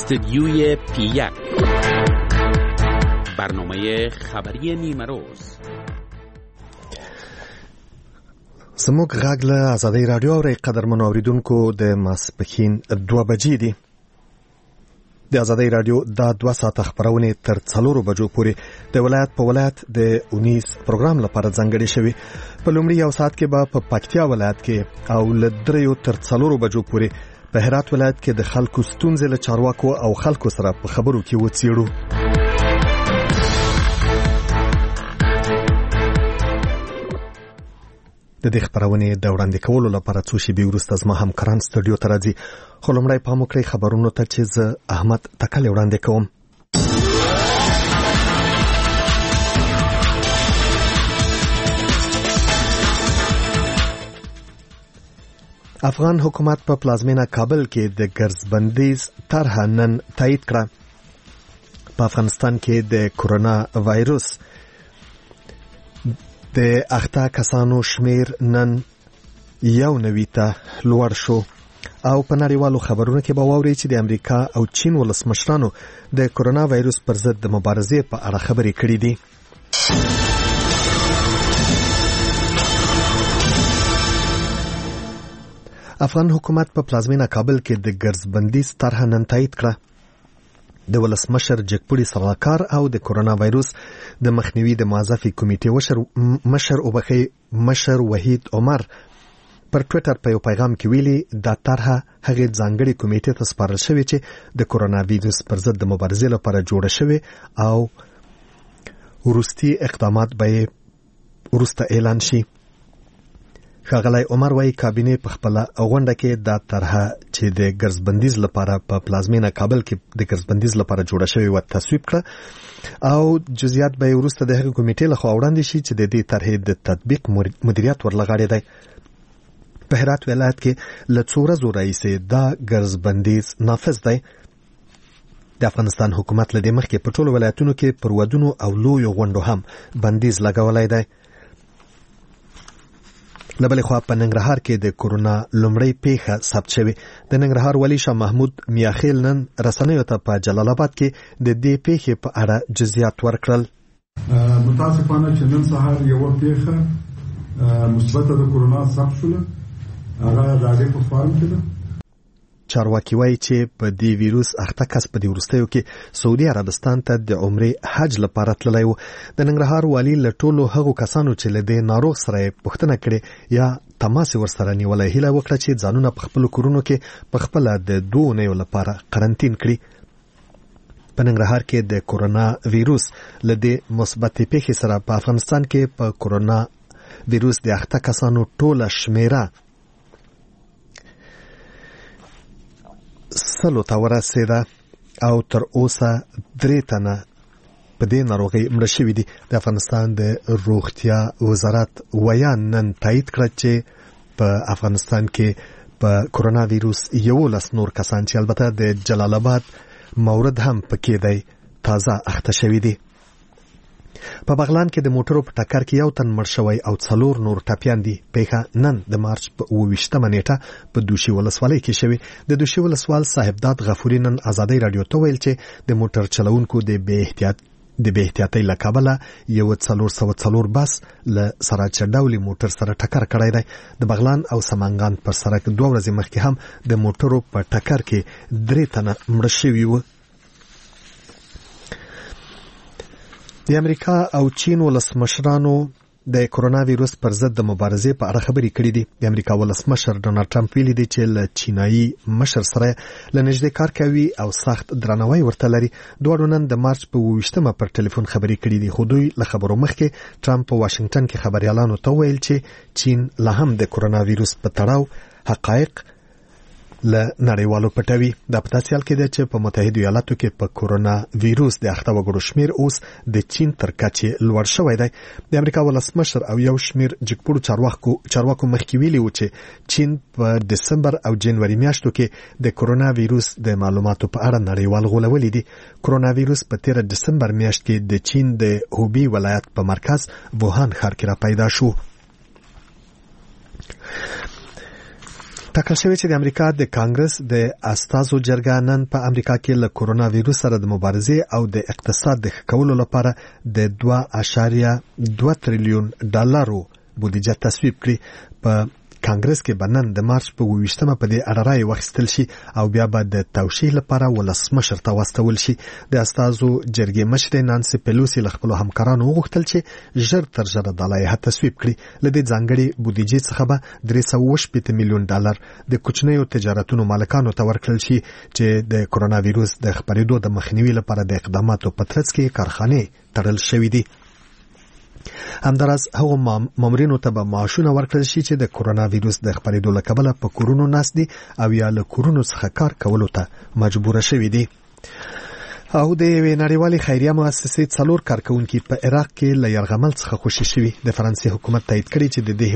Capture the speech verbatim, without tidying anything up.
استدیوی پی یک برنامه خبری نیمه روز. زموږ غږ له آزادۍ رادیو اورئ. قدرمنو اوریدونکو، د ماسپښین دوه بجې دي. د آزادۍ رادیو دا دوه ساعته خپرونې تر څلورو بجو پورې د ولایت په ولایت د اونیس پروګرام لپاره ځانګړې شوي. په لومړي یو ساعت کې به په پکتیا ولایت کې او له دریو تر څلورو بجو پورې په هرات ولایت کې د خلکو ستونزې له چارواکو او خلکو سره په خبرو کې وڅېړو. د دې خبرونې د وړاندې کولو لپاره څو شېبې وروسته زما همکاران سټوډیو ته راځي، خو لومړی پام وکړئ خبرونو ته چې زه احمد تکل وړاندې کوم. افغان حکومت په پلازمینه کابل کې د ګرځبندیز طرحه نن تایید کړه. په افغانستان کې د کرونا وایروس د اخته کسانو شمیر نن یو نوي ته لوړ شو. او په نړیوالو خبرونو کې به واورئ چې د امریکا او چین ولسمشرانو د کرونا وایروس پر ضد د مبارزې په اړه خبرې کړې دي. افغان حکومت په پلازمینه کابل کې د ګرځبندیز طرحه نن تایید کړه. د ولسمشر جګپوړي سلاکار او د کرونا وایروس د مخنیوي د موظفې کمیټې مشر وبخي مشر وحید عمر پر ټوئیټر په یو پیغام کې ویلي دا طرحه هغه ځانګړي کمیټې ته سپارل شوې چې د کرونا وایروس پر ضد د مبارزې لپاره جوړه شوې او وروستي اقدامات به وروسته اعلان شي. ښاغلی عمر وايي کابینه په خپل غونډه کې دا طرحه چې د ګرځبندیز لپاره په پلازمینه کابل کې د ګرځبندیز لپاره جوړه شوې و تصویب کړه او جزئیات به وروسته د هغې کمیټې لخوا وړاندې شي چې د دې طرحې د تطبیق مدیریت ورلغاړی دی. په هرات ولایت کې له څو ورځو راهیسې دا ګرځبندیز نافذ دی. د افغانستان حکومت له دې مخکې په ټولو ولایتونو کې پر ودونو او لویو غونډو هم بندیز لګولی دی. له بلې خوا په ننګرهار کې د کرونا لومړۍ پیښه ثبت شوې. د ننګرهار والي شاه محمود میاخیل نن رسنیو ته په جلال آباد کې د دې پیښې په اړه جزئیات ورکړل. متاسفانه چې نن سهار یوه پیښه مثبته د کرونا ثبت شوه، هغه د هغې په فارم کې ده. چارواکي وایي چې په دې ویروس اخته کس په دې وروستیو کې سعودي عربستان ته د عمرې حج لپاره تللی و. د ننګرهار والي له ټولو هغو کسانو چې له دې ناروغ سره یې پوښتنه کړې یا تماس ورسره نیولی هیله وکړه چې ځانونه په خپلو کورونو کې په خپله د دوه اونیو لپاره قرنطین کړي. په ننګرهار کې د کرونا ویروس له دې مثبتې پیښې سره په افغانستان کې په کرونا ویروس د اخته کسانو ټوله شمیره سلو ته ورسېده او تر اوسه درې تنه په دې ناروغۍ مړه شوي دي. د افغانستان د روغتیا وزارت ویان نن تایید کړه چې په افغانستان کې په کرونا ویروس یولس نور کسان چې البته د جلال آباد مورد هم پکې دی تازه اخته شوي دي. په بغلان کې د موټرو په ټکر کې یو تن مړ شوی او څلور نور ټپیان دي. پیښه نن د مارچ په اوه ویشتمه نیټه په دوشي ولسوالۍ کې شوې. د دوشي ولسوال صاحبداد غفوري نن آزادۍ رادیو ته ویل چې د موټر چلونکو د بې احتیاط د بې احتیاطۍ له کبله یو څلور سوه څلور بس له سراج ډولي موټر سره ټکر کړی دی. د بغلان او سمنګان پر سړک دوه ورځې مخکې هم د موټرو په ټکر کې درې تنه مړه شوي وو. د امریکا او چین ولسمشرانو د کرونا ویروس پر ضد د مبارزې په اړه خبرې کړې دي. د امریکا ولسمشر ډونالد ټرمپ ویلي دی چې له چینایي مشر سره له نږدې کار کوي او سخت درناوی ورته لري. دواړو نن د مارچ په اوه ویشتمه پر ټلیفون خبرې کړې دي، خو دوی له خبرو مخکې ټرمپ په واشنګټن کې خبریالانو ته ویل چې چین لا هم د کرونا ویروس په تړاو حقایق له نړیوالو پټوي. دا په داسې حال کې ده چې په متحدو ایالاتو کې په کرونا ویروس د اخته وګړو شمیر اوس د چین تر کچې لوړ شوی دی. د امریکا ولسمشر او یو شمیر جګپوړو چارواکو چارواکو مخکې ویلي و چې چین په دسمبر او جنوري میاشتو کې د کرونا ویروس د معلوماتو په اړه نړیوال غولولي دي. کرونا ویروس په تیره دسمبر میاشت کې د چین د هوبي ولایت په مرکز ووهان ښار کې را پیدا شو. ټاکل شوی چې د امریکا د کانګرس د استازو جرګه نن په امریکا کې له کورونا وایروس سره د مبارزې او د اقتصاد د ښه کولو لپاره د دوه اعشاریه دوه تریلیون ډالرو بودیجه تصویب کړي. په کانګرس کې بنن د مارچ په ویشتمه په دې اړه رائے واخیستل شي او بیا به د توشیح لپاره ولسمشر ته واستول شي. د استازو جرګې مشر نانسي پیلوسی له خپلو همکارانو وغوښتل چې ژر تر ژره دا لایحه تصویب کړي. له دې ځانګړې بودیجې څخه به درې سوه اووه شپېته میلیون ډالر د کوچنیو تجارتونو مالکانو ته ورکړل شي چې د کورونا وایروس د خپرېدو د مخنیوي لپاره د اقداماتو په ترڅ کې کارخانې تړل شوې دي. همداراز هغو مامورینو ته به معاشونه ورکړل شي چې د کورونا وایروس د خپرېدو له کبله په کورونو ناست دي او یا له کورونو څخه کار کولو ته مجبوره شوي دي. او د یوې نړیوالې خیریه مؤسسې څلور کارکوونکي په عراق کې له یرغمل څخه خوشي شوي. د فرانسې حکومت تایید کړي چې د دې